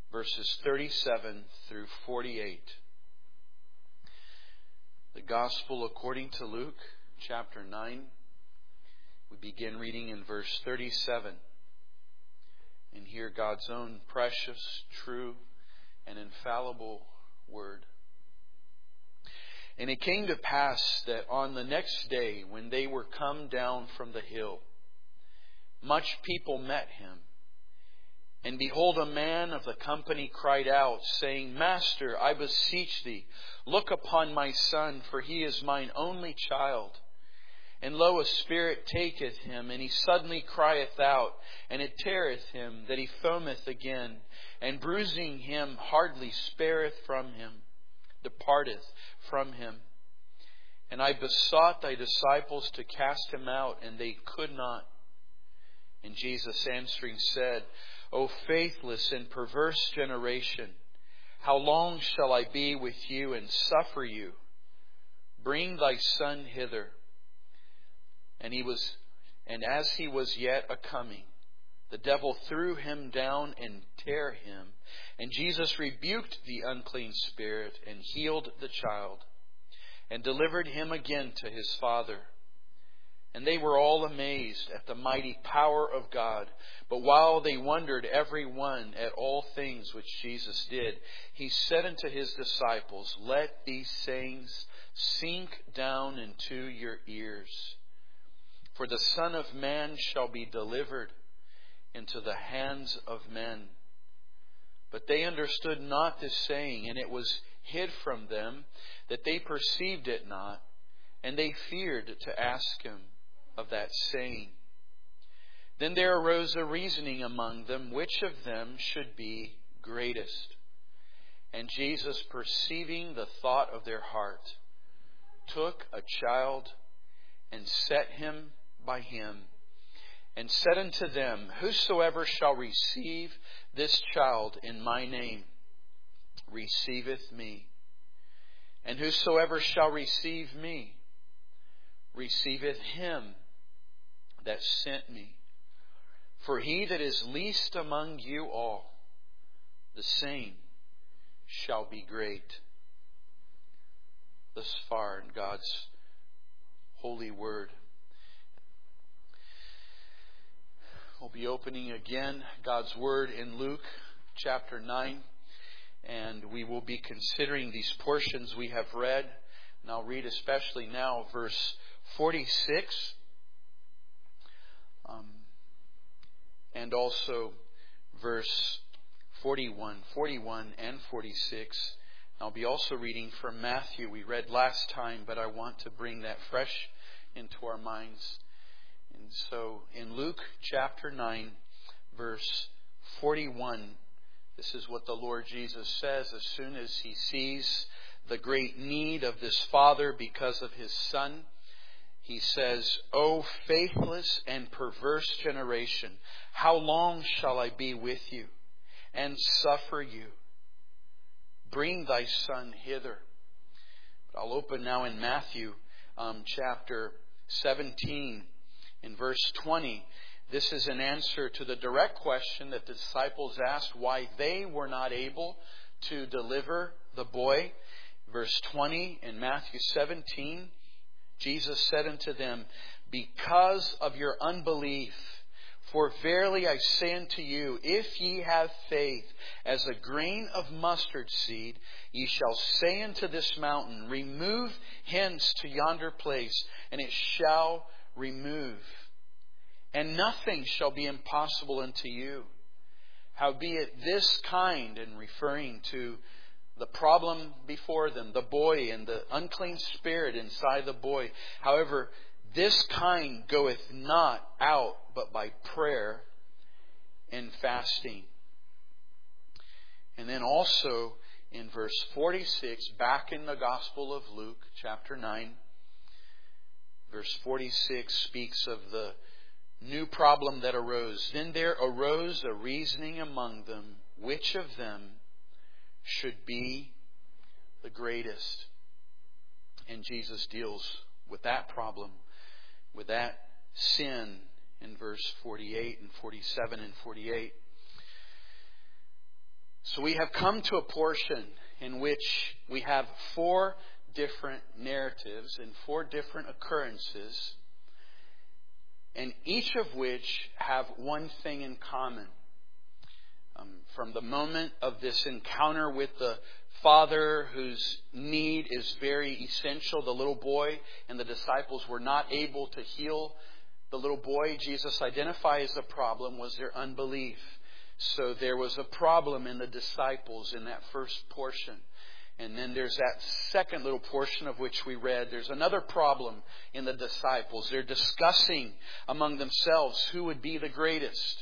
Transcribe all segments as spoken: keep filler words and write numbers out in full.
verses thirty-seven through forty-eight. The Gospel according to Luke, chapter nine. We begin reading in verse thirty-seven. And hear God's own precious, true, and infallible word. And it came to pass that on the next day, when they were come down from the hill, much people met him. And behold, a man of the company cried out, saying, Master, I beseech thee, look upon my son, for he is mine only child. And lo, a spirit taketh him, and he suddenly crieth out, and it teareth him, that he foameth again, and bruising him hardly spareth from him, departeth from him. And I besought thy disciples to cast him out, and they could not. And Jesus answering said, O faithless and perverse generation, how long shall I be with you and suffer you? Bring thy son hither. And he was, and as he was yet a coming, the devil threw him down and tare him. And Jesus rebuked the unclean spirit and healed the child, and delivered him again to his father. And they were all amazed at the mighty power of God. But while they wondered every one at all things which Jesus did, he said unto his disciples, Let these sayings sink down into your ears. For the Son of Man shall be delivered into the hands of men. But they understood not this saying, and it was hid from them, that they perceived it not, and they feared to ask him of that saying. Then there arose a reasoning among them, which of them should be greatest. And Jesus, perceiving the thought of their heart, took a child and set him by him, and said unto them, Whosoever shall receive this child in my name, receiveth me. And whosoever shall receive me, receiveth him that sent me. For he that is least among you all, the same shall be great. Thus far in God's holy word. We'll be opening again God's Word in Luke chapter nine. And we will be considering these portions we have read. And I'll read especially now verse forty-six. Um, and also verse forty-one, forty-one and forty-six. I'll be also reading from Matthew. We read last time, but I want to bring that fresh into our minds. And so in Luke chapter nine, verse forty-one, this is what the Lord Jesus says as soon as he sees the great need of this father because of his son. He says, O faithless and perverse generation, how long shall I be with you and suffer you? Bring thy son hither. But I'll open now in Matthew um, chapter seventeen. In verse twenty, this is an answer to the direct question that the disciples asked why they were not able to deliver the boy. Verse twenty in Matthew seventeen, Jesus said unto them, Because of your unbelief, for verily I say unto you, if ye have faith as a grain of mustard seed, ye shall say unto this mountain, Remove hence to yonder place, and it shall remove. And nothing shall be impossible unto you. Howbeit this kind, and referring to the problem before them, the boy and the unclean spirit inside the boy. However, this kind goeth not out but by prayer and fasting. And then also in verse forty-six, back in the Gospel of Luke, chapter nine, verse forty-six speaks of the new problem that arose. Then there arose a reasoning among them, which of them should be the greatest. And Jesus deals with that problem, with that sin in verse forty-eight and forty-seven and forty-eight. So we have come to a portion in which we have four different narratives and four different occurrences, and each of which have one thing in common. Um, from the moment of this encounter with the Father, whose need is very essential, the little boy and the disciples were not able to heal the little boy. Jesus identifies the problem was their unbelief. So there was a problem in the disciples in that first portion. And then there's that second little portion of which we read. There's another problem in the disciples. They're discussing among themselves who would be the greatest.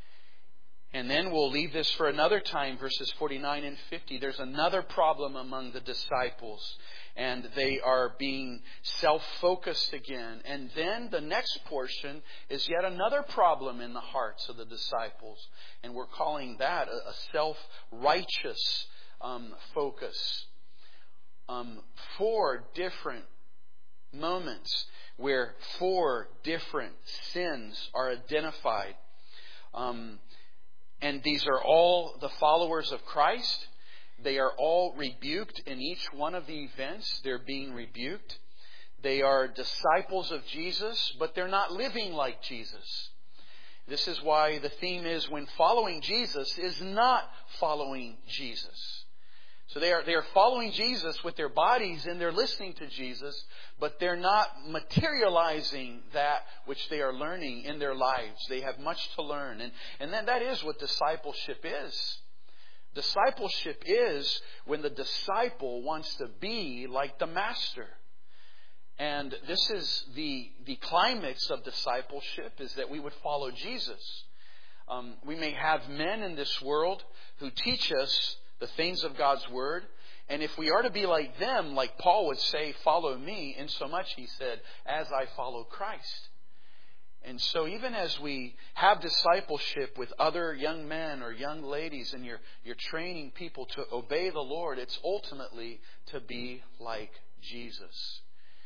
And then we'll leave this for another time, verses forty-nine and fifty. There's another problem among the disciples, and they are being self-focused again. And then the next portion is yet another problem in the hearts of the disciples, and we're calling that a, a self-righteous um, focus. Um, four different moments where four different sins are identified. Um, And these are all the followers of Christ. They are all rebuked in each one of the events. They're being rebuked. They are disciples of Jesus, but they're not living like Jesus. This is why the theme is when following Jesus is not following Jesus. So they are, they are following Jesus with their bodies and they're listening to Jesus, but they're not materializing that which they are learning in their lives. They have much to learn. And, and then that is what discipleship is. Discipleship is when the disciple wants to be like the master. And this is the, the climax of discipleship, is that we would follow Jesus. Um, we may have men in this world who teach us the things of God's Word. And if we are to be like them, like Paul would say, follow me, in so much, he said, as I follow Christ. And so even as we have discipleship with other young men or young ladies, and you're, you're training people to obey the Lord, it's ultimately to be like Jesus.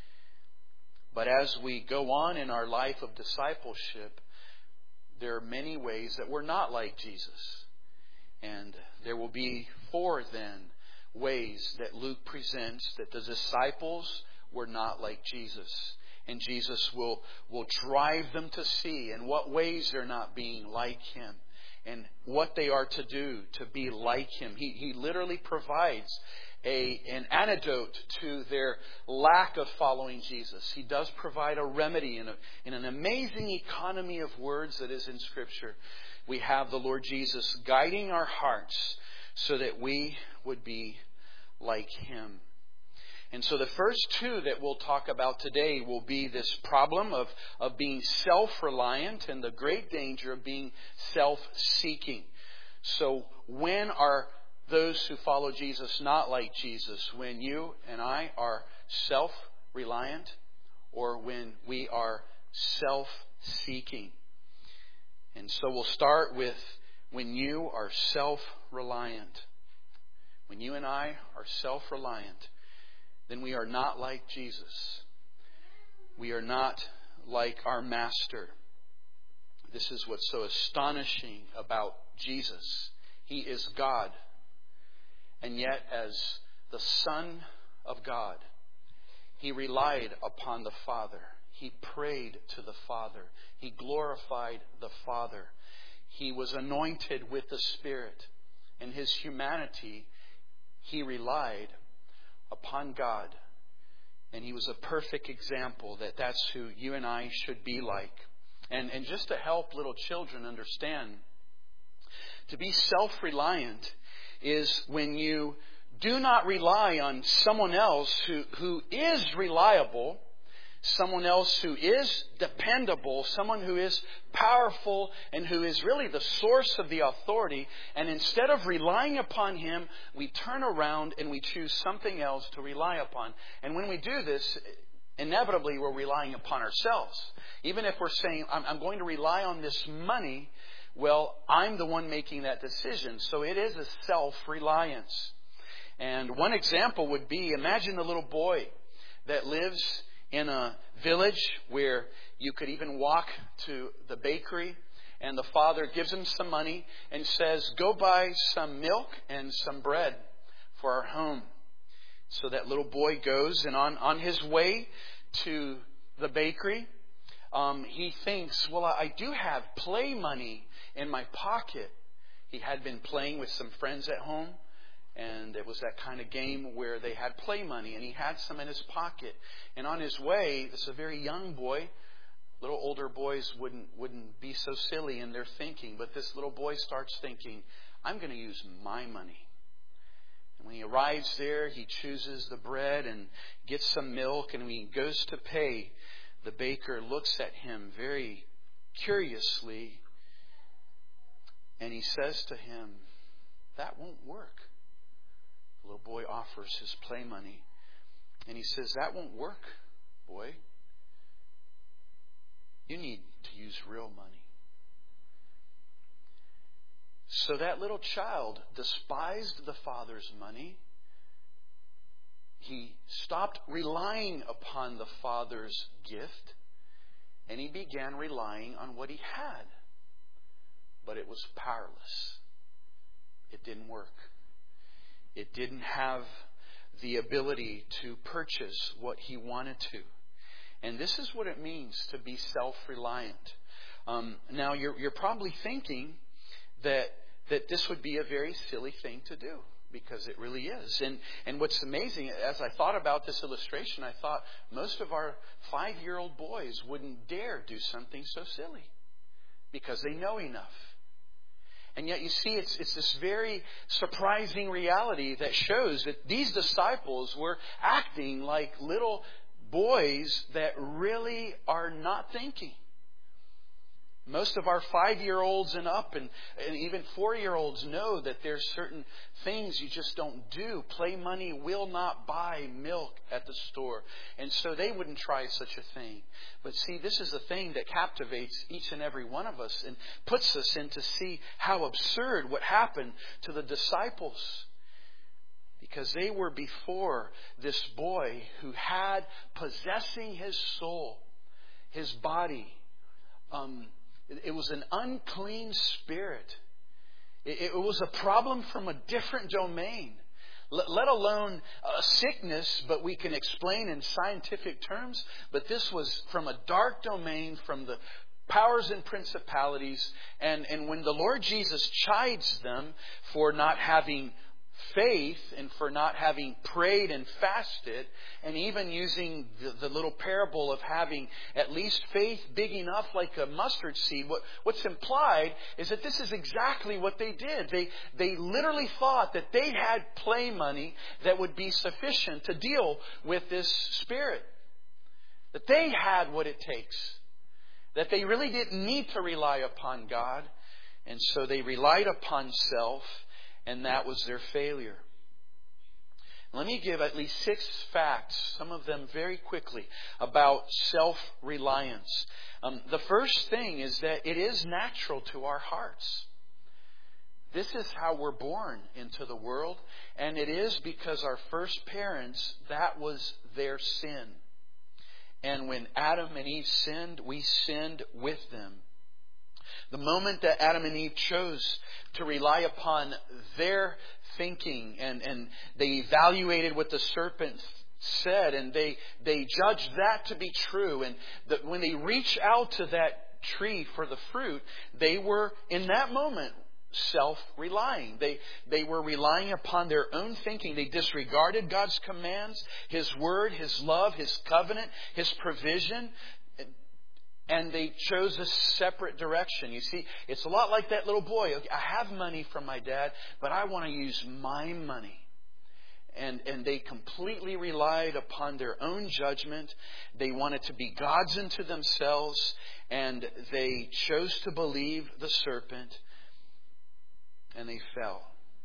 But as we go on in our life of discipleship, there are many ways that we're not like Jesus. And there will be four, then, ways that Luke presents that the disciples were not like Jesus. And Jesus will, will drive them to see in what ways they're not being like Him and what they are to do to be like Him. He, he literally provides a, an antidote to their lack of following Jesus. He does provide a remedy in, a, in an amazing economy of words that is in Scripture. We have the Lord Jesus guiding our hearts so that we would be like Him. And so the first two that we'll talk about today will be this problem of, of being self-reliant and the great danger of being self-seeking. So when are those who follow Jesus not like Jesus? When you and I are self-reliant, or when we are self-seeking? And so we'll start with when you are self-reliant. When you and I are self-reliant, then we are not like Jesus. We are not like our Master. This is what's so astonishing about Jesus. He is God. And yet, as the Son of God, He relied upon the Father. He prayed to the Father. He glorified the Father. He was anointed with the Spirit. In His humanity, He relied upon God. And He was a perfect example that that's who you and I should be like. And, and just to help little children understand, to be self-reliant is when you do not rely on someone else who, who is reliable, someone else who is dependable, someone who is powerful and who is really the source of the authority. And instead of relying upon Him, we turn around and we choose something else to rely upon. And when we do this, inevitably we're relying upon ourselves. Even if we're saying, I'm, I'm going to rely on this money, well, I'm the one making that decision. So it is a self-reliance. And one example would be, imagine the little boy that lives in a village where you could even walk to the bakery And the father gives him some money and says, go buy some milk and some bread for our home. So that little boy goes, and on, on his way to the bakery, um, he thinks, well, I do have play money in my pocket. He had been playing with some friends at home, and it was that kind of game where they had play money, and he had some in his pocket. And on his way, this is a very young boy. Little older boys wouldn't wouldn't be so silly in their thinking, but this little boy starts thinking, I'm going to use my money. And when he arrives there, he chooses the bread and gets some milk, and when he goes to pay, the baker looks at him very curiously, and he says to him, that won't work. The little boy offers his play money, and he says, that won't work, boy. You need to use real money. So that little child despised the father's money. He stopped relying upon the father's gift, and he began relying on what he had. But it was powerless. It didn't work. It didn't have the ability to purchase what he wanted to. And this is what it means to be self-reliant. Um, now, you're, you're probably thinking that that this would be a very silly thing to do, because it really is. And and what's amazing, as I thought about this illustration, I thought most of our five-year-old boys wouldn't dare do something so silly because they know enough. And yet you see, it's it's this very surprising reality that shows that these disciples were acting like little boys that really are not thinking. Most of our five-year-olds and up and, and even four-year-olds know that there's certain things you just don't do. Play money will not buy milk at the store. And so they wouldn't try such a thing. But see, this is the thing that captivates each and every one of us and puts us in to see how absurd what happened to the disciples. Because they were before this boy who had possessing his soul, his body. Um, it, it was an unclean spirit. It, it was a problem from a different domain. Let, let alone a sickness, but we can explain in scientific terms. But this was from a dark domain, from the powers and principalities. And, and when the Lord Jesus chides them for not having faith and for not having prayed and fasted, and even using the, the little parable of having at least faith big enough like a mustard seed, what, what's implied is that this is exactly what they did. They, they literally thought that they had play money that would be sufficient to deal with this spirit. That they had what it takes. That they really didn't need to rely upon God. And so they relied upon self. And that was their failure. Let me give at least six facts, some of them very quickly, about self-reliance. Um, the first thing is that it is natural to our hearts. This is how we're born into the world. And it is because our first parents, that was their sin. And when Adam and Eve sinned, we sinned with them. The moment that Adam and Eve chose to rely upon their thinking and, and they evaluated what the serpent said and they, they judged that to be true, and that when they reached out to that tree for the fruit, they were in that moment self-relying. They, they were relying upon their own thinking. They disregarded God's commands, His word, His love, His covenant, His provision. And they chose a separate direction. You see, it's a lot like that little boy. I have money from my dad, but I want to use my money. And, and they completely relied upon their own judgment. They wanted to be gods unto themselves. And they chose to believe the serpent. And they fell.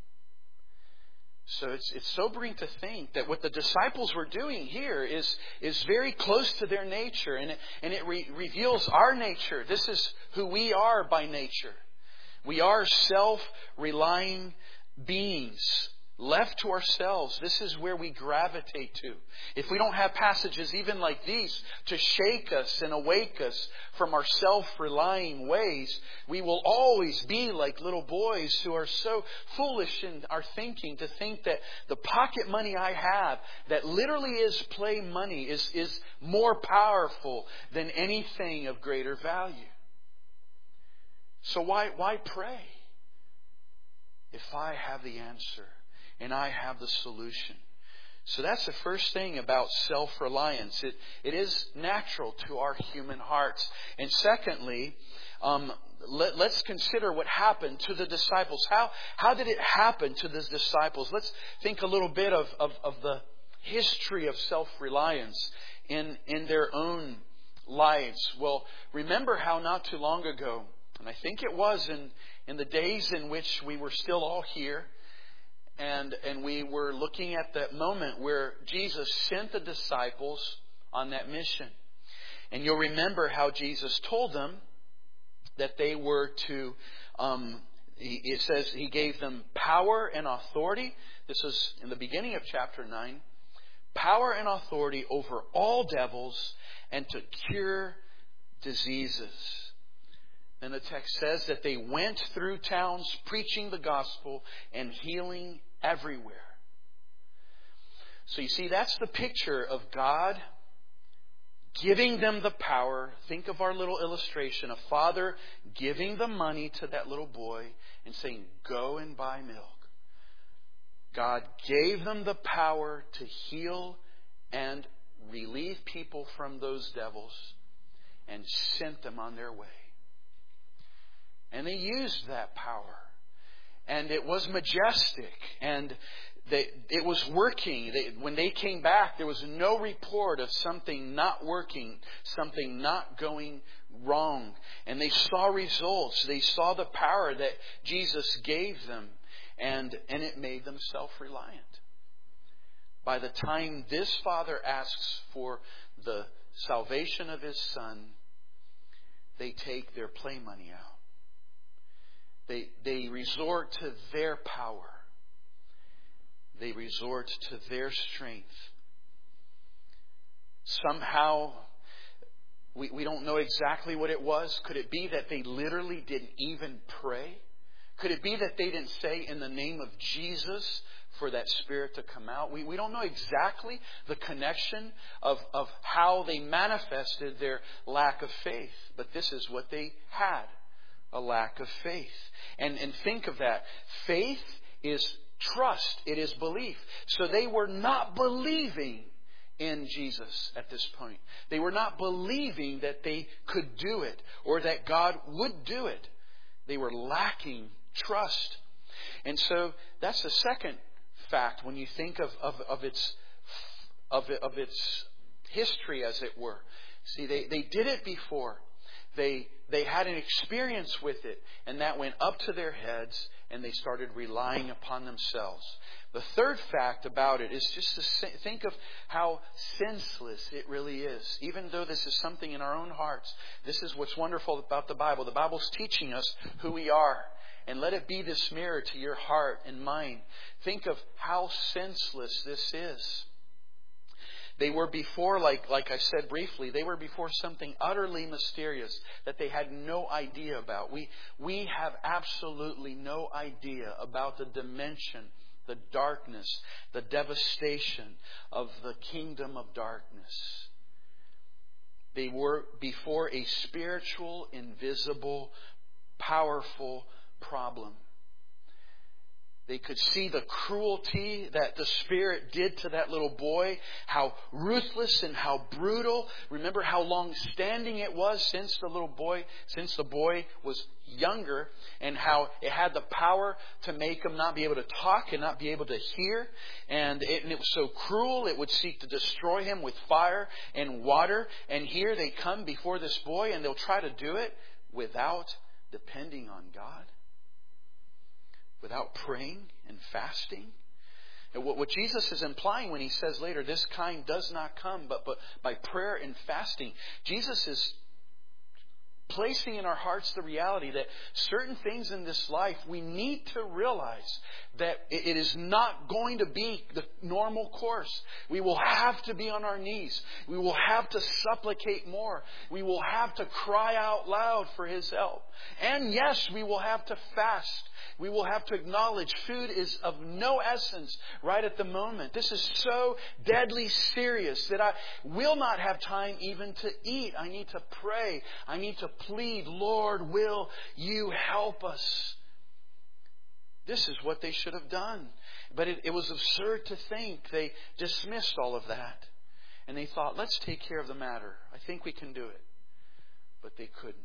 So it's it's sobering to think that what the disciples were doing here is is very close to their nature, and it, and it re- reveals our nature. This is who we are by nature. We are self-relying beings. left to ourselves, this is where we gravitate to. If we don't have passages even like these to shake us and awake us from our self-relying ways, we will always be like little boys who are so foolish in our thinking to think that the pocket money I have, that literally is play money, is, is more powerful than anything of greater value. So why, why pray if I have the answer? And I have the solution. So that's the first thing about self-reliance. It, it is natural to our human hearts. And secondly, um, let, let's consider what happened to the disciples. How, how did it happen to the disciples? Let's think a little bit of, of, of the history of self-reliance in, in their own lives. Well, remember how not too long ago, and I think it was in, in the days in which we were still all here, And, and we were looking at that moment where Jesus sent the disciples on that mission. And you'll remember how Jesus told them that they were to, um, he, it says He gave them power and authority. This is in the beginning of chapter nine. Power and authority over all devils and to cure diseases. And the text says that they went through towns preaching the gospel and healing everywhere. So you see, that's the picture of God giving them the power. Think of our little illustration. A father giving the money to that little boy and saying, go and buy milk. God gave them the power to heal and relieve people from those devils and sent them on their way. And they used that power. And it was majestic. And they, it was working. They, when they came back, there was no report of something not working, something not going wrong. And they saw results. They saw the power that Jesus gave them. And, and it made them self-reliant. By the time this father asks for the salvation of his son, they take their play money out. They, they resort to their power. They resort to their strength. Somehow, we, we don't know exactly what it was. Could it be that they literally didn't even pray? Could it be that they didn't say in the name of Jesus for that spirit to come out? We, we don't know exactly the connection of, of how they manifested their lack of faith. But this is what they had. A lack of faith. And, and think of that. Faith is trust. It is belief. So they were not believing in Jesus at this point. They were not believing that they could do it or that God would do it. They were lacking trust. And so that's the second fact when you think of, of, of its of, of its history, as it were. See, they, they did it before. They they had an experience with it, and that went up to their heads, and they started relying upon themselves. The third fact about it is just to think of how senseless it really is. Even though this is something in our own hearts, this is what's wonderful about the Bible. The Bible's teaching us who we are. And let it be this mirror to your heart and mind. Think of how senseless this is. They were before, like, like I said briefly, they were before something utterly mysterious that they had no idea about. We, we have absolutely no idea about the dimension, the darkness, the devastation of the kingdom of darkness. They were before a spiritual, invisible, powerful problem. They could see the cruelty that the Spirit did to that little boy, how ruthless and how brutal. Remember how long standing it was since the little boy, since the boy was younger, and how it had the power to make him not be able to talk and not be able to hear. And it, and it was so cruel, it would seek to destroy him with fire and water. And here they come before this boy, and they'll try to do it without depending on God. Without praying and fasting. And what, what Jesus is implying when He says later, this kind does not come but, but by prayer and fasting. Jesus is placing in our hearts the reality that certain things in this life, we need to realize that it is not going to be the normal course. We will have to be on our knees. We will have to supplicate more. We will have to cry out loud for His help. And yes, we will have to fast. We will have to acknowledge food is of no essence right at the moment. This is so deadly serious that I will not have time even to eat. I need to pray. I need to plead, Lord, will you help us? This is what they should have done. But it, it was absurd to think. They dismissed all of that. And they thought, let's take care of the matter. I think we can do it. But they couldn't.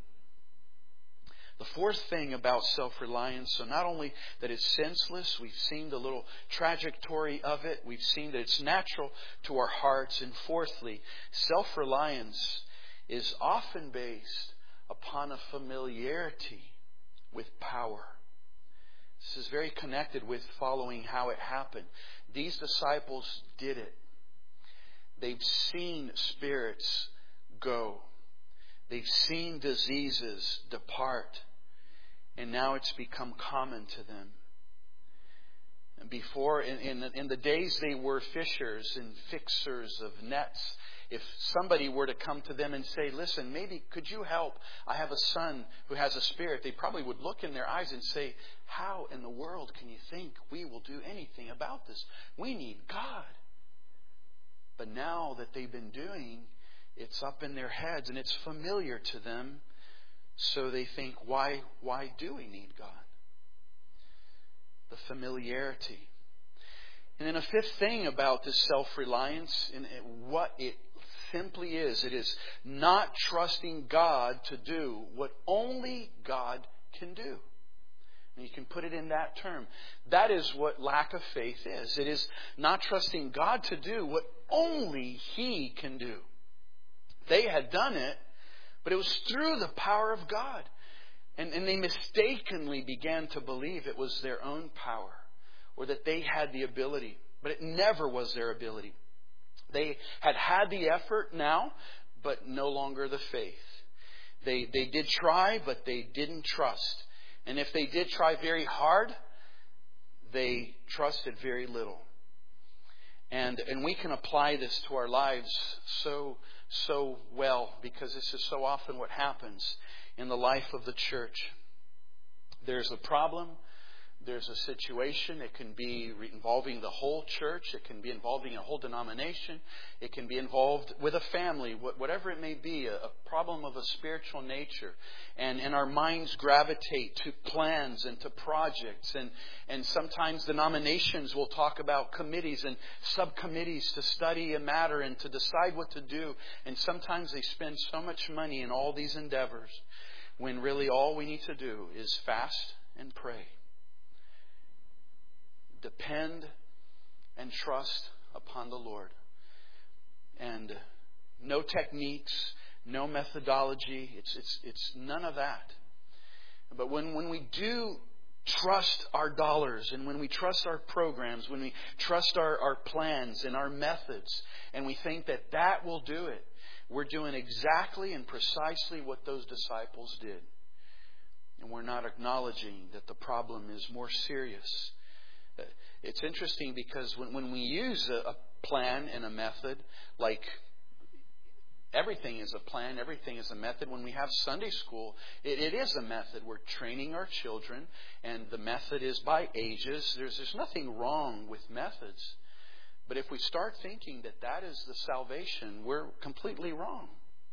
The fourth thing about self-reliance, so not only that it's senseless, we've seen the little trajectory of it, we've seen that it's natural to our hearts, and fourthly, self-reliance is often based upon a familiarity with power. This is very connected with following how it happened. These disciples did it. They've seen spirits go. They've seen diseases depart. And now it's become common to them. And before, in, in, in the days they were fishers and fixers of nets, if somebody were to come to them and say, listen, maybe could you help? I have a son who has a spirit. They probably would look in their eyes and say, how in the world can you think we will do anything about this? We need God. But now that they've been doing, it's up in their heads and it's familiar to them. So they think, why, why do we need God? The familiarity. And then a fifth thing about this self-reliance, and what it simply is, it is not trusting God to do what only God can do. And you can put it in that term. That is what lack of faith is. It is not trusting God to do what only He can do. They had done it, but it was through the power of God. And, and they mistakenly began to believe it was their own power, or that they had the ability. But it never was their ability. They had had the effort now, but no longer the faith. They, they did try, but they didn't trust. And if they did try very hard, they trusted very little. And, and we can apply this to our lives so, so well, because this is so often what happens in the life of the church. There's a problem. There's a situation. It can be involving the whole church. It can be involving a whole denomination. It can be involved with a family, whatever it may be, a problem of a spiritual nature. And, and our minds gravitate to plans and to projects. And, and sometimes denominations will talk about committees and subcommittees to study a matter and to decide what to do. And sometimes they spend so much money in all these endeavors when really all we need to do is fast and pray. Depend and trust upon the Lord. And no techniques, no methodology. It's, it's, it's none of that. But when, when we do trust our dollars, and when we trust our programs, when we trust our, our plans and our methods, and we think that that will do it, we're doing exactly and precisely what those disciples did. And we're not acknowledging that the problem is more serious. It's interesting because when, when we use a, a plan and a method, like everything is a plan, everything is a method. When we have Sunday school, it, it is a method. We're training our children, and the method is by ages. There's, there's nothing wrong with methods. But if we start thinking that that is the salvation, we're completely wrong.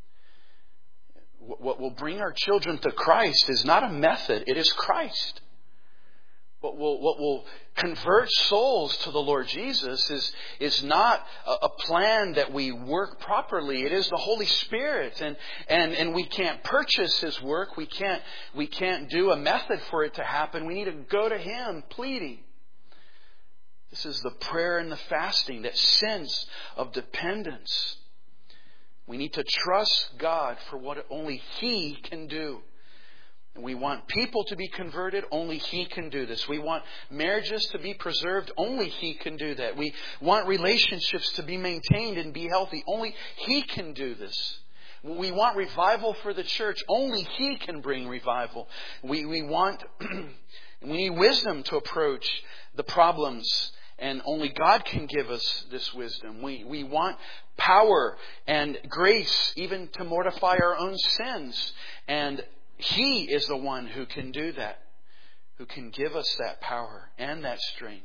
What will bring our children to Christ is not a method, it is Christ. What will, what will convert souls to the Lord Jesus is, is not a, a plan that we work properly. It is the Holy Spirit. And, and, and we can't purchase His work. We can't, we can't do a method for it to happen. We need to go to Him pleading. This is the prayer and the fasting, that sense of dependence. We need to trust God for what only He can do. And we want people to be converted. Only He can do this. We want marriages to be preserved. Only He can do that. We want relationships to be maintained and be healthy. Only He can do this. We want revival for the church. Only He can bring revival. We, we want, we need wisdom to approach the problems, and only God can give us this wisdom. We, we want power and grace even to mortify our own sins. And He is the one who can do that, who can give us that power and that strength.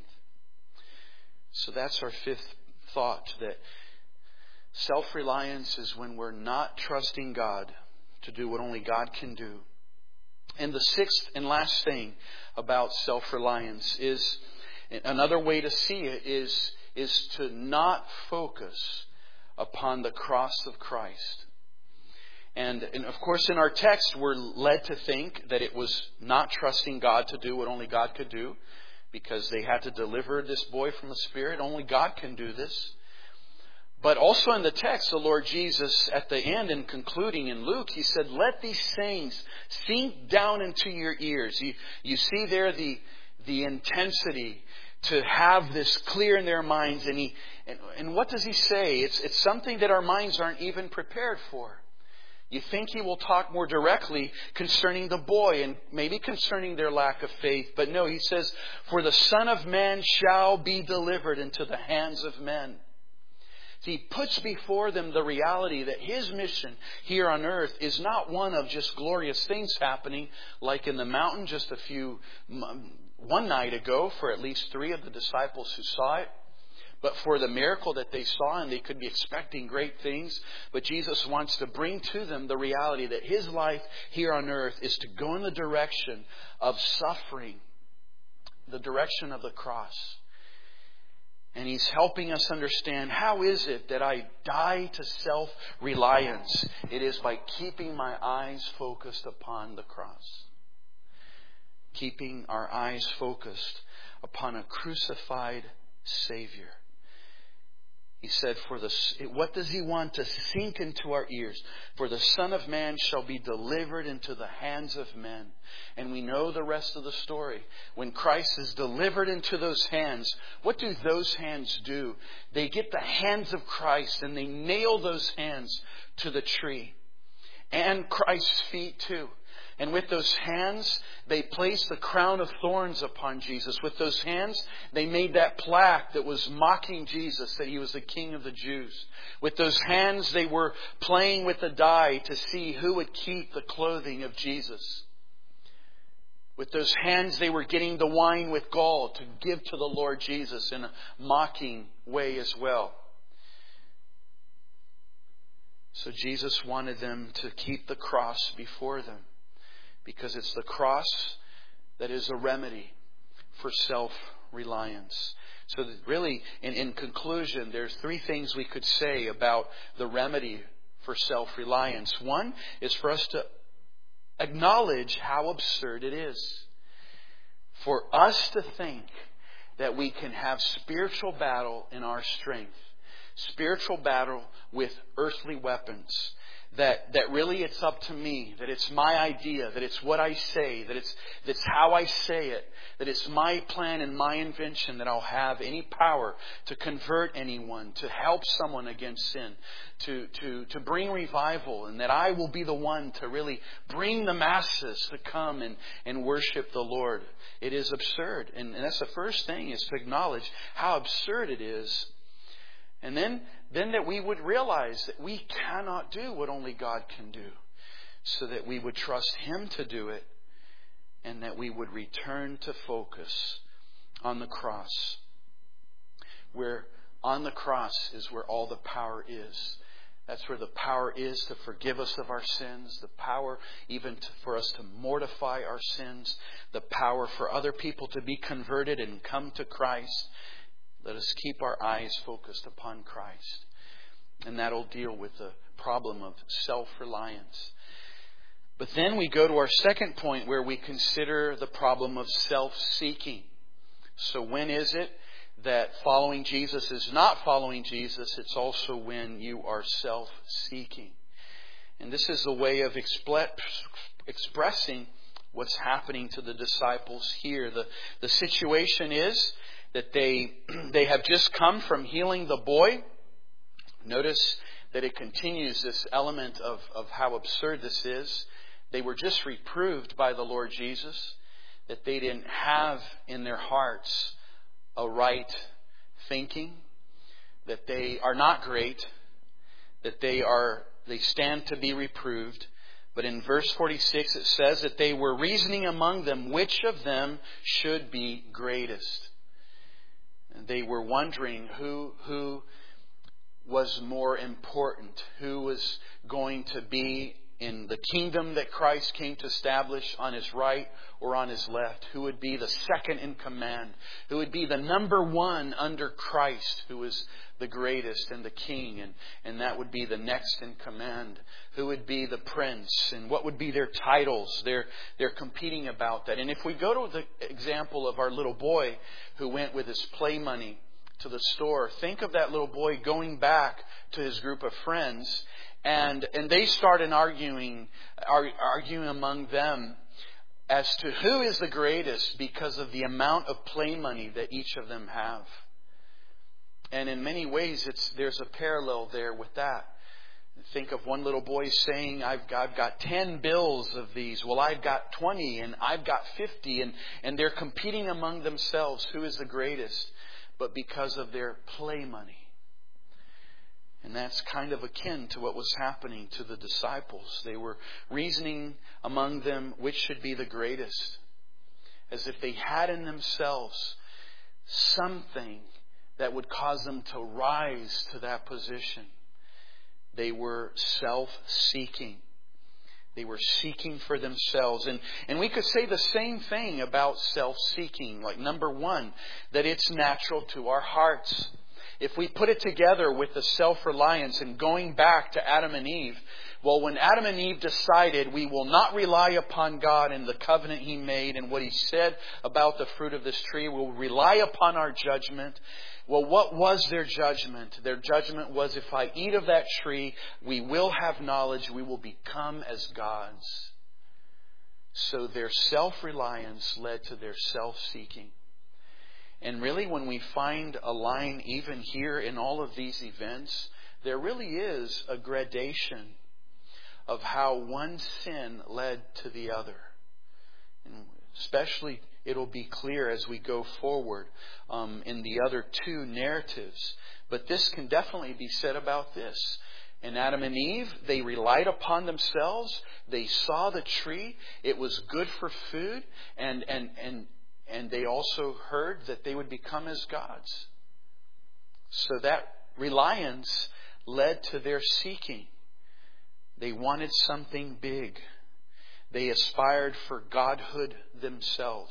So that's our fifth thought, that self-reliance is when we're not trusting God to do what only God can do. And the sixth and last thing about self-reliance is, another way to see it is, is to not focus upon the cross of Christ. And, and of course in our text we're led to think that it was not trusting God to do what only God could do, because they had to deliver this boy from the spirit. Only God can do this. But also in the text, the Lord Jesus, at the end and concluding in Luke, He said, let these sayings sink down into your ears. You, you see there the, the intensity to have this clear in their minds. And, he, and, and what does He say? It's, it's something that our minds aren't even prepared for. You think He will talk more directly concerning the boy and maybe concerning their lack of faith. But no, He says, for the Son of Man shall be delivered into the hands of men. He puts before them the reality that His mission here on earth is not one of just glorious things happening like in the mountain just a few, one night ago for at least three of the disciples who saw it. But for the miracle that they saw, and they could be expecting great things. But Jesus wants to bring to them the reality that His life here on earth is to go in the direction of suffering, the direction of the cross. And He's helping us understand, how is it that I die to self-reliance? It is by keeping my eyes focused upon the cross. Keeping our eyes focused upon a crucified Savior. He said, "For the what does He want to sink into our ears? For the Son of Man shall be delivered into the hands of men." And we know the rest of the story. When Christ is delivered into those hands, what do those hands do? They get the hands of Christ and they nail those hands to the tree. And Christ's feet too. And with those hands, they placed the crown of thorns upon Jesus. With those hands, they made that plaque that was mocking Jesus, that He was the King of the Jews. With those hands, they were playing with the die to see who would keep the clothing of Jesus. With those hands, they were getting the wine with gall to give to the Lord Jesus in a mocking way as well. So Jesus wanted them to keep the cross before them, because it's the cross that is a remedy for self-reliance. So that really, in, in conclusion, there's three things we could say about the remedy for self-reliance. One is for us to acknowledge how absurd it is for us to think that we can have spiritual battle in our strength, spiritual battle with earthly weapons. That, that really it's up to me, that it's my idea, that it's what I say, that it's, that's how I say it, that it's my plan and my invention that I'll have any power to convert anyone, to help someone against sin, to, to, to bring revival, and that I will be the one to really bring the masses to come and, and worship the Lord. It is absurd. And, and that's the first thing, is to acknowledge how absurd it is. And then, then that we would realize that we cannot do what only God can do, so that we would trust Him to do it, and that we would return to focus on the cross. Where on the cross is where all the power is. That's where the power is to forgive us of our sins, the power even to, for us to mortify our sins, the power for other people to be converted and come to Christ. Let us keep our eyes focused upon Christ. And that'll deal with the problem of self-reliance. But then we go to our second point, where we consider the problem of self-seeking. So when is it that following Jesus is not following Jesus? It's also when you are self-seeking. And this is a way of expl- expressing what's happening to the disciples here. The, the situation is that they they have just come from healing the boy. Notice that it continues this element of, of how absurd this is. They were just reproved by the Lord Jesus that they didn't have in their hearts a right thinking, that they are not great, that they are they stand to be reproved. But in verse forty-six it says that they were reasoning among them which of them should be greatest. They were wondering who who was more important, who was going to be in the kingdom that Christ came to establish on His right or on His left, who would be the second in command, who would be the number one under Christ, who was the greatest and the king, and, and that would be the next in command, who would be the prince, and what would be their titles. They're, they're competing about that. And if we go to the example of our little boy who went with his play money to the store, think of that little boy going back to his group of friends, and and they started arguing, arguing among them as to who is the greatest because of the amount of play money that each of them have. And in many ways, it's there's a parallel there with that. Think of one little boy saying, I've got, I've got ten bills of these. Well, I've got twenty and I've got fifty. And, and they're competing among themselves who is the greatest, but because of their play money. And that's kind of akin to what was happening to the disciples. They were reasoning among them which should be the greatest, as if they had in themselves something that would cause them to rise to that position. They were self-seeking. They were seeking for themselves. And, and we could say the same thing about self-seeking. Like number one, that it's natural to our hearts. If we put it together with the self-reliance and going back to Adam and Eve, well, when Adam and Eve decided we will not rely upon God and the covenant He made and what He said about the fruit of this tree, we'll rely upon our judgment. Well, what was their judgment? Their judgment was, if I eat of that tree, we will have knowledge, we will become as gods. So their self-reliance led to their self-seeking. And really, when we find a line even here in all of these events, there really is a gradation of how one sin led to the other. And especially, it'll be clear as we go forward um, in the other two narratives. But this can definitely be said about this. In Adam and Eve, they relied upon themselves. They saw the tree. It was good for food. And, and, and, and they also heard that they would become as gods. So that reliance led to their seeking. They wanted something big. They aspired for godhood themselves.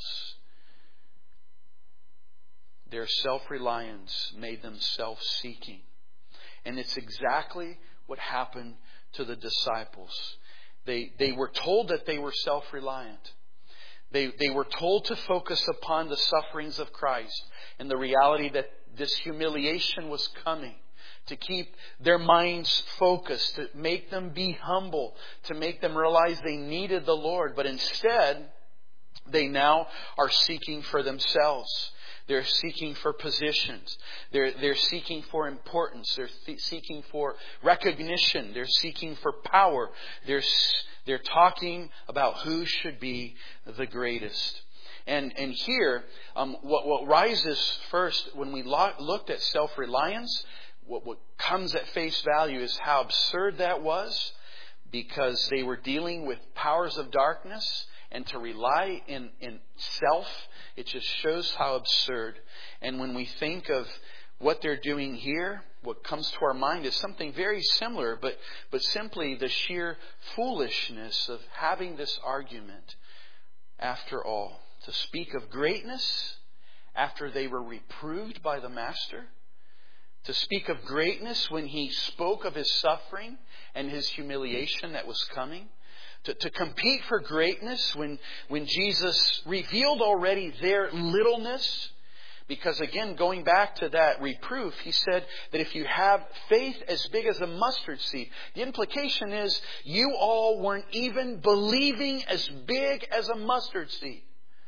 Their self-reliance made them self-seeking. And it's exactly what happened to the disciples. They, they were told that they were self-reliant. They, they were told to focus upon the sufferings of Christ and the reality that this humiliation was coming. To keep their minds focused, to make them be humble, to make them realize they needed the Lord. But instead, they now are seeking for themselves. They're seeking for positions. They're, they're seeking for importance. They're th- seeking for recognition. They're seeking for power. They're, they're talking about who should be the greatest. And, and here, um, what, what rises first when we lo- looked at self-reliance, What, what comes at face value is how absurd that was, because they were dealing with powers of darkness, and to rely in, in self, it just shows how absurd. And when we think of what they're doing here, what comes to our mind is something very similar, but, but simply the sheer foolishness of having this argument. After all, to speak of greatness after they were reproved by the Master, to speak of greatness when He spoke of His suffering and His humiliation that was coming. To, to compete for greatness when, when Jesus revealed already their littleness. Because again, going back to that reproof, He said that if you have faith as big as a mustard seed, the implication is you all weren't even believing as big as a mustard seed.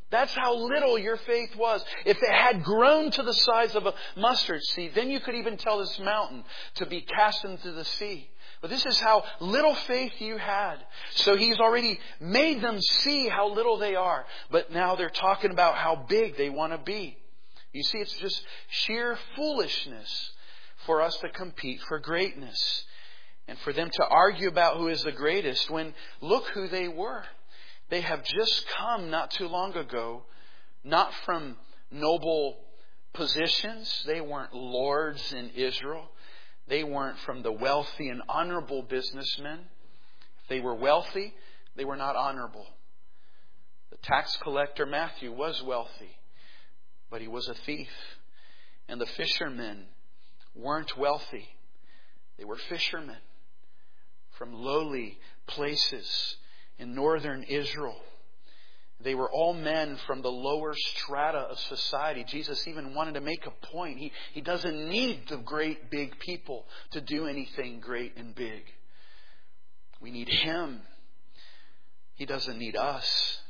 That's how little your faith was. If it had grown to the size of a mustard seed, then you could even tell this mountain to be cast into the sea. But this is how little faith you had. So He's already made them see how little they are. But now they're talking about how big they want to be. You see, it's just sheer foolishness for us to compete for greatness. And for them to argue about who is the greatest when look who they were. They have just come not too long ago, not from noble positions. They weren't lords in Israel. They weren't from the wealthy and honorable businessmen. If they were wealthy, they were not honorable. The tax collector Matthew was wealthy, but he was a thief. And the fishermen weren't wealthy. They were fishermen from lowly places in northern Israel. They were all men from the lower strata of society. Jesus even wanted to make a point. He, he doesn't need the great big people to do anything great and big. We need Him. He doesn't need us.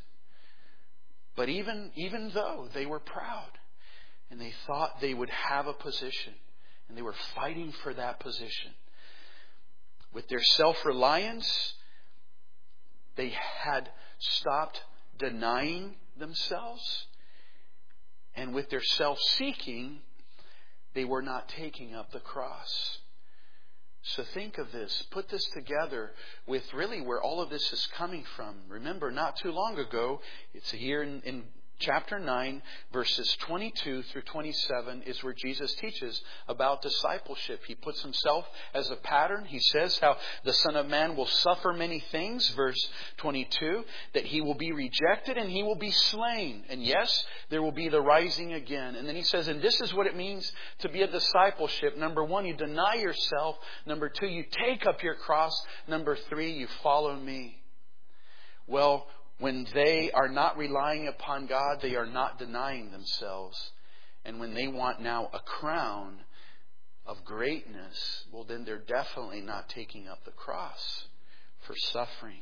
But even, even though they were proud and they thought they would have a position and they were fighting for that position, with their self-reliance, they had stopped denying themselves. And with their self-seeking, they were not taking up the cross. So think of this. Put this together with really where all of this is coming from. Remember, not too long ago, it's here in, in chapter nine, verses twenty-two through twenty-seven is where Jesus teaches about discipleship. He puts Himself as a pattern. He says how the Son of Man will suffer many things. Verse twenty-two, that He will be rejected and He will be slain. And yes, there will be the rising again. And then He says, and this is what it means to be a discipleship. Number one, you deny yourself. Number two, you take up your cross. Number three, you follow me. Well, when they are not relying upon God, they are not denying themselves. And when they want now a crown of greatness, well, then they're definitely not taking up the cross for suffering.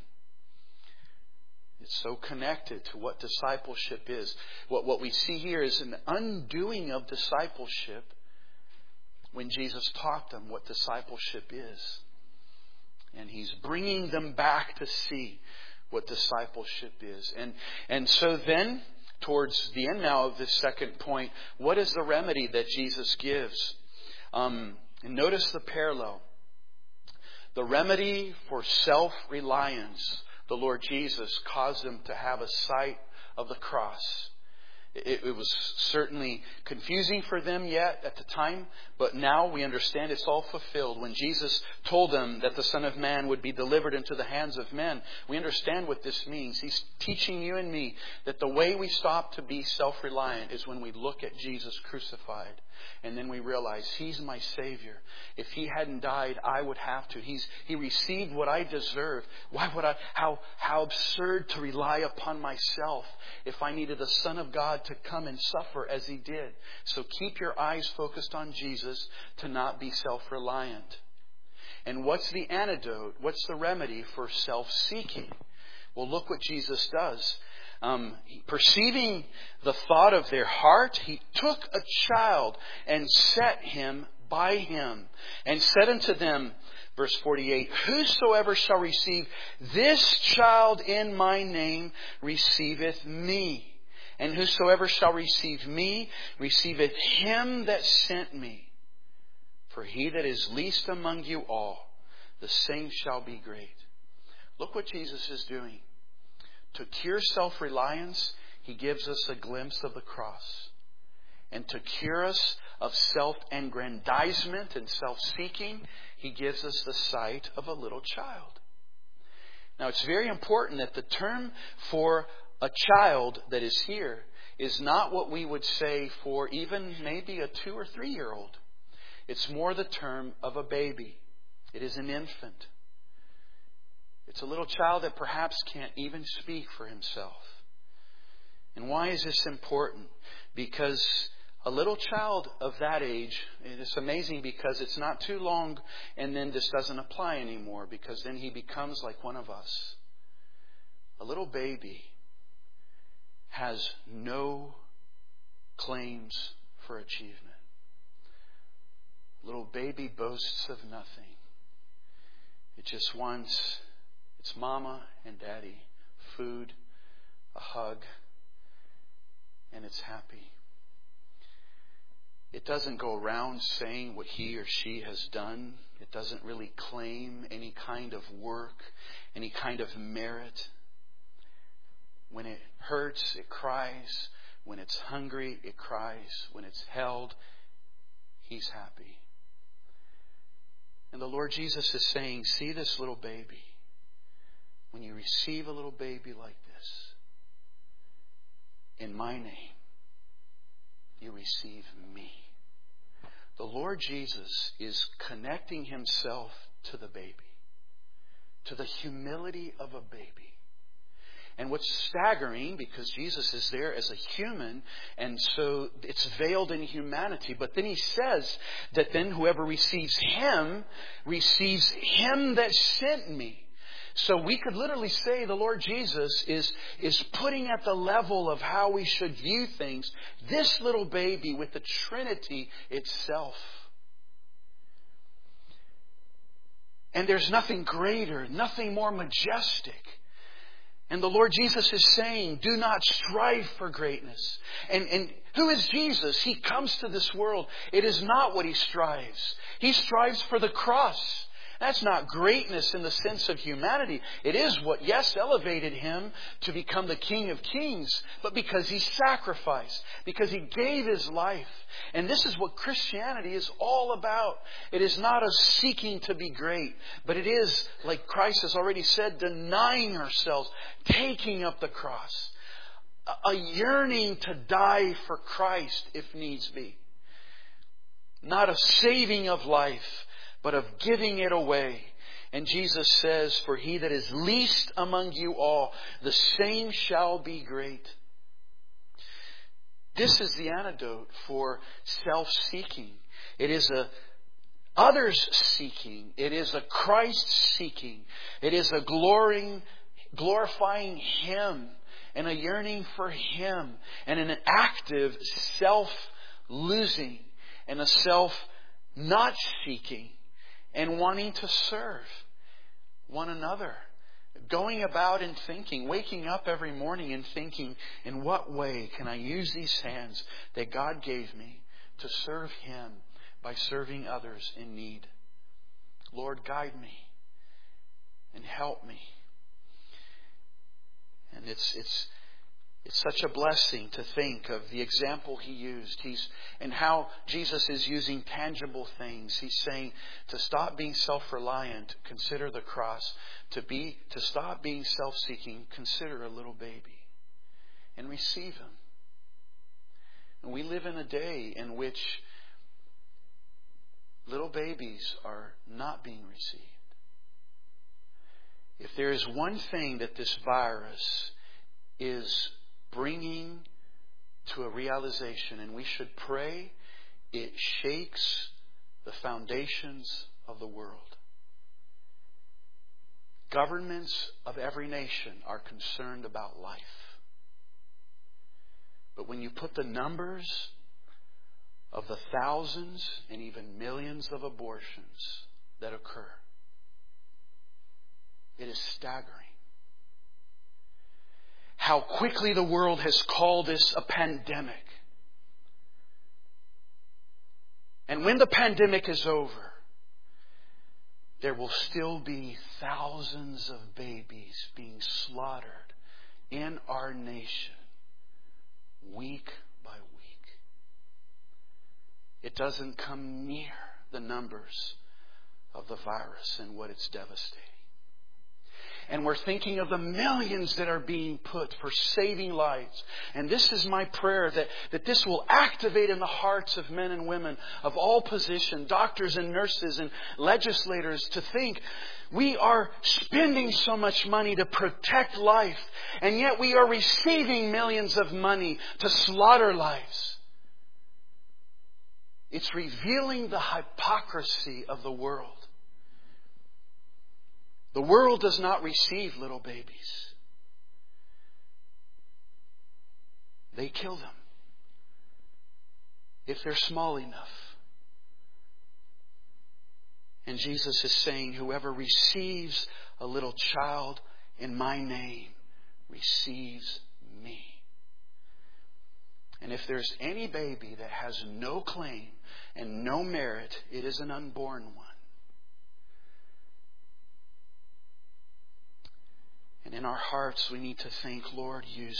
It's so connected to what discipleship is. What, what we see here is an undoing of discipleship when Jesus taught them what discipleship is. And He's bringing them back to see what discipleship is. And and so then, towards the end now of this second point, what is the remedy that Jesus gives? Um, and notice the parallel. The remedy for self-reliance, the Lord Jesus caused them to have a sight of the cross. It, it was certainly confusing for them yet at the time, but now we understand it's all fulfilled. When Jesus told them that the Son of Man would be delivered into the hands of men, we understand what this means. He's teaching you and me that the way we stop to be self-reliant is when we look at Jesus crucified. And then we realize He's my Savior. If He hadn't died, I would have to. He's He received what I deserve. Why would I? How how absurd to rely upon myself if I needed the Son of God to come and suffer as He did. So keep your eyes focused on Jesus to not be self-reliant. And what's the antidote? What's the remedy for self-seeking? Well, look what Jesus does. Um, perceiving the thought of their heart, He took a child and set him by him, and said unto them, verse forty-eight, whosoever shall receive this child in my name receiveth me. And whosoever shall receive me receiveth Him that sent me. For he that is least among you all, the same shall be great. Look what Jesus is doing. To cure self-reliance, He gives us a glimpse of the cross. And to cure us of self-aggrandizement and self-seeking, He gives us the sight of a little child. Now, it's very important that the term for a child that is here is not what we would say for even maybe a two or three-year-old. It's more the term of a baby. It is an infant. It's a little child that perhaps can't even speak for himself. And why is this important? Because a little child of that age, it's amazing because it's not too long and then this doesn't apply anymore, because then he becomes like one of us. A little baby has no claims for achievement. Little baby boasts of nothing. It just wants its mama and daddy, food, a hug, and it's happy. It doesn't go around saying what he or she has done. It doesn't really claim any kind of work, any kind of merit. When it hurts, it cries. When it's hungry, it cries. When it's held, he's happy. And the Lord Jesus is saying, see this little baby. When you receive a little baby like this, in my name, you receive me. The Lord Jesus is connecting himself to the baby, to the humility of a baby. And what's staggering, because Jesus is there as a human, and so it's veiled in humanity. But then he says that then whoever receives him, receives him that sent me. So we could literally say the Lord Jesus is, is putting at the level of how we should view things this little baby with the Trinity itself. And there's nothing greater, nothing more majestic. And the Lord Jesus is saying, do not strive for greatness. And, and who is Jesus? He comes to this world. It is not what he strives. He strives for the cross. That's not greatness in the sense of humanity. It is what, yes, elevated him to become the King of Kings, but because he sacrificed, because he gave his life. And this is what Christianity is all about. It is not a seeking to be great, but it is, like Christ has already said, denying ourselves, taking up the cross, a yearning to die for Christ if needs be. Not a saving of life, but of giving it away. And Jesus says, for he that is least among you all, the same shall be great. This is the antidote for self-seeking. It is a others-seeking. It is a Christ-seeking. It is a glorying, glorifying him and a yearning for him and an active self-losing and a self-not-seeking. And wanting to serve one another. Going about and thinking, waking up every morning and thinking, in what way can I use these hands that God gave me to serve him by serving others in need? Lord, guide me and help me. And it's it's It's such a blessing to think of the example he used. He's and how Jesus is using tangible things. He's saying to stop being self-reliant, consider the cross. To be to stop being self-seeking, consider a little baby and receive him. And we live in a day in which little babies are not being received. If there is one thing that this virus is bringing to a realization, and we should pray, it shakes the foundations of the world. Governments of every nation are concerned about life. But when you put the numbers of the thousands and even millions of abortions that occur, it is staggering. How quickly the world has called this a pandemic. And when the pandemic is over, there will still be thousands of babies being slaughtered in our nation week by week. It doesn't come near the numbers of the virus and what it's devastating. And we're thinking of the millions that are being put for saving lives. And this is my prayer, that, that this will activate in the hearts of men and women of all positions, doctors and nurses and legislators, to think we are spending so much money to protect life, and yet we are receiving millions of money to slaughter lives. It's revealing the hypocrisy of the world. The world does not receive little babies. they kill them. If they're small enough. And Jesus is saying, whoever receives a little child in my name receives me. And if there's any baby that has no claim and no merit, it is an unborn one. And in our hearts we need to think, Lord, use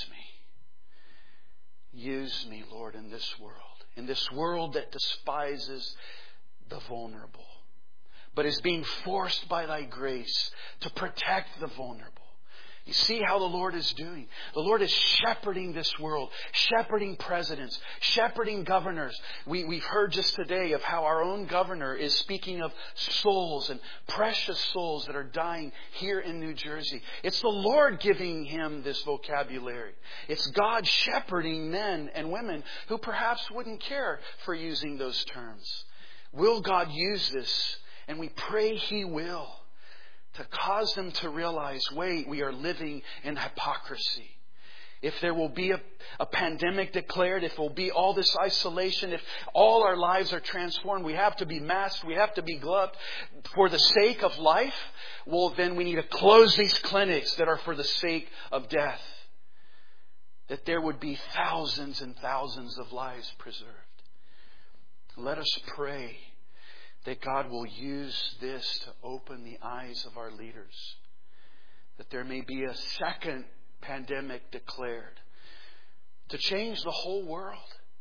me. Use me, Lord, in this world. In this world that despises the vulnerable, but is being forced by Thy grace to protect the vulnerable. You see how the Lord is doing. The Lord is shepherding this world, shepherding presidents, shepherding governors. We, we've heard just today of how our own governor is speaking of souls and precious souls that are dying here in New Jersey. It's the Lord giving him this vocabulary. It's God shepherding men and women who perhaps wouldn't care for using those terms. Will God use this? And we pray He will. To cause them to realize, wait, we are living in hypocrisy. If there will be a, a pandemic declared, if there will be all this isolation, if all our lives are transformed, we have to be masked, we have to be gloved for the sake of life, well, then we need to close these clinics that are for the sake of death. That there would be thousands and thousands of lives preserved. Let us pray that God will use this to open the eyes of our leaders. That there may be a second pandemic declared to change the whole world.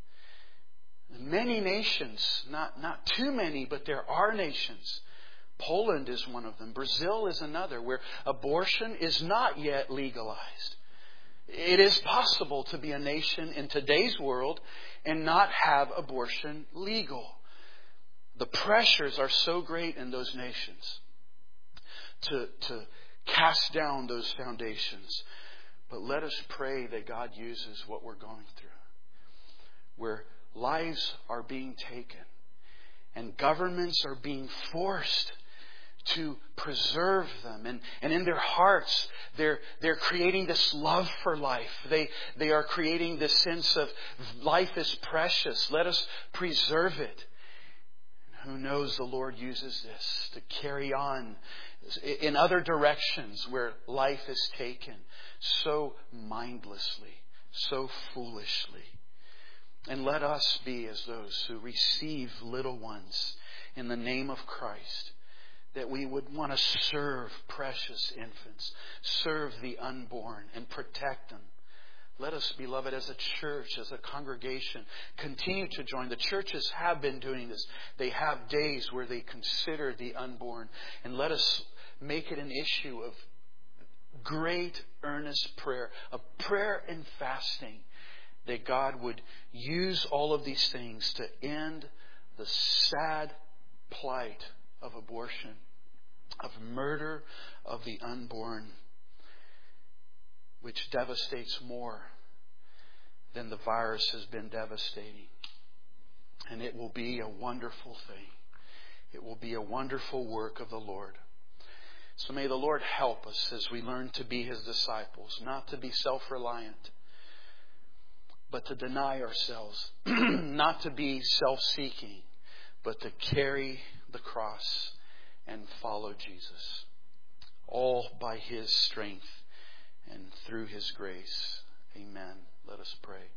Many nations, not, not too many, but there are nations. Poland is one of them. Brazil is another, where abortion is not yet legalized. It is possible to be a nation in today's world and not have abortion legal. The pressures are so great in those nations to, to cast down those foundations. But let us pray that God uses what we're going through, where lives are being taken and governments are being forced to preserve them. And, and in their hearts, they're, they're creating this love for life. They, they are creating this sense of life is precious. Let us preserve it. Who knows, the Lord uses this to carry on in other directions where life is taken so mindlessly, so foolishly. And let us be as those who receive little ones in the name of Christ, that we would want to serve precious infants, serve the unborn, and protect them. Let us, beloved, as a church, as a congregation, continue to join. The churches have been doing this. They have days where they consider the unborn. And let us make it an issue of great earnest prayer, of prayer and fasting, that God would use all of these things to end the sad plight of abortion, of murder of the unborn, which devastates more than the virus has been devastating. And it will be a wonderful thing. It will be a wonderful work of the Lord. So may the Lord help us as we learn to be His disciples, not to be self-reliant, but to deny ourselves, not to be self-seeking, but to carry the cross and follow Jesus, all by His strength and through His grace. Amen. Let us pray.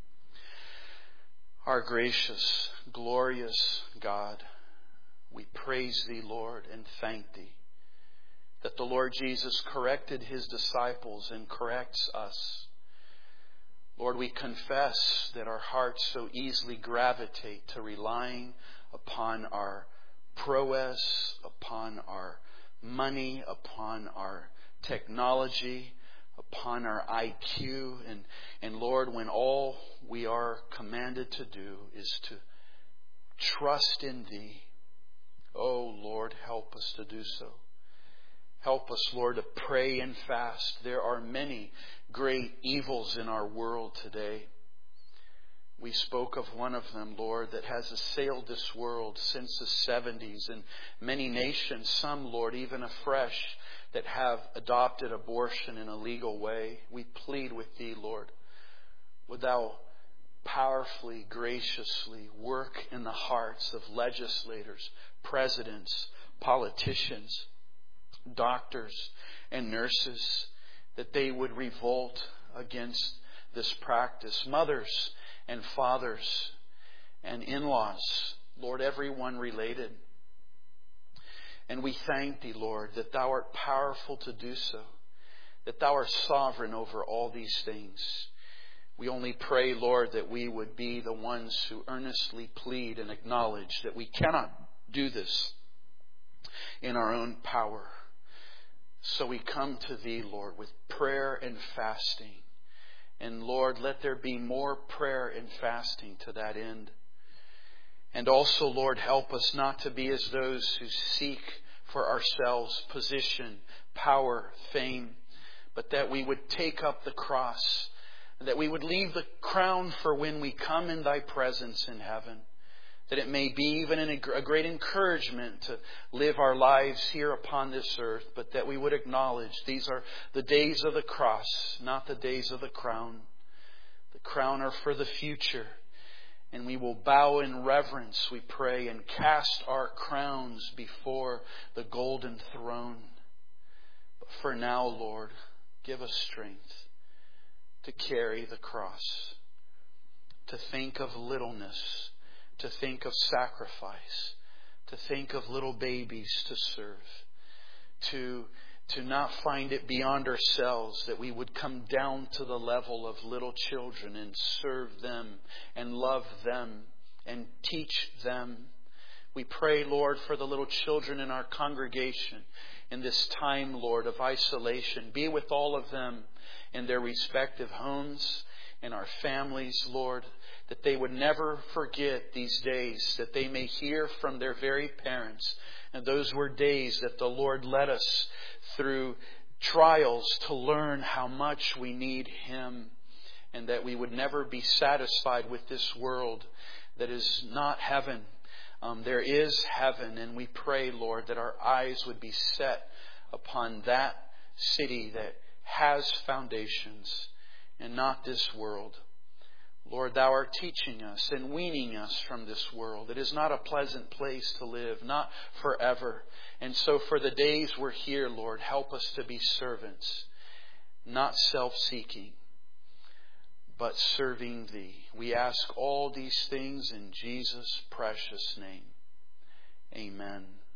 Our gracious, glorious God, we praise Thee, Lord, and thank Thee that the Lord Jesus corrected His disciples and corrects us. Lord, we confess that our hearts so easily gravitate to relying upon our prowess, upon our money, upon our technology, upon our I Q. And, and Lord, when all we are commanded to do is to trust in Thee, oh Lord, help us to do so. Help us, Lord, to pray and fast. There are many great evils in our world today. We spoke of one of them, Lord, that has assailed this world since the seventies, and many nations, some, Lord, even afresh, that have adopted abortion in a legal way. We plead with Thee, Lord, would Thou powerfully, graciously work in the hearts of legislators, presidents, politicians, doctors, and nurses, that they would revolt against this practice. Mothers and fathers and in-laws, Lord, everyone related. And we thank Thee, Lord, that Thou art powerful to do so, that Thou art sovereign over all these things. We only pray, Lord, that we would be the ones who earnestly plead and acknowledge that we cannot do this in our own power. So we come to Thee, Lord, with prayer and fasting. And Lord, let there be more prayer and fasting to that end. And also, Lord, help us not to be as those who seek for ourselves position, power, fame, but that we would take up the cross, that we would leave the crown for when we come in Thy presence in heaven. That it may be even a great encouragement to live our lives here upon this earth, but that we would acknowledge these are the days of the cross, not the days of the crown. The crown are for the future. And we will bow in reverence, we pray, and cast our crowns before the golden throne. But for now, Lord, give us strength to carry the cross, to think of littleness, to think of sacrifice, to think of little babies to serve, to, to not find it beyond ourselves, that we would come down to the level of little children and serve them and love them and teach them. We pray, Lord, for the little children in our congregation in this time, Lord, of isolation. Be with all of them in their respective homes, in our families, Lord, that they would never forget these days, that they may hear from their very parents. And those were days that the Lord led us through trials to learn how much we need Him, and that we would never be satisfied with this world that is not heaven. Um, there is heaven, and we pray, Lord, that our eyes would be set upon that city that has foundations and not this world. Lord, Thou art teaching us and weaning us from this world. It is not a pleasant place to live, not forever. And so for the days we're here, Lord, help us to be servants, not self-seeking, but serving Thee. We ask all these things in Jesus' precious name. Amen.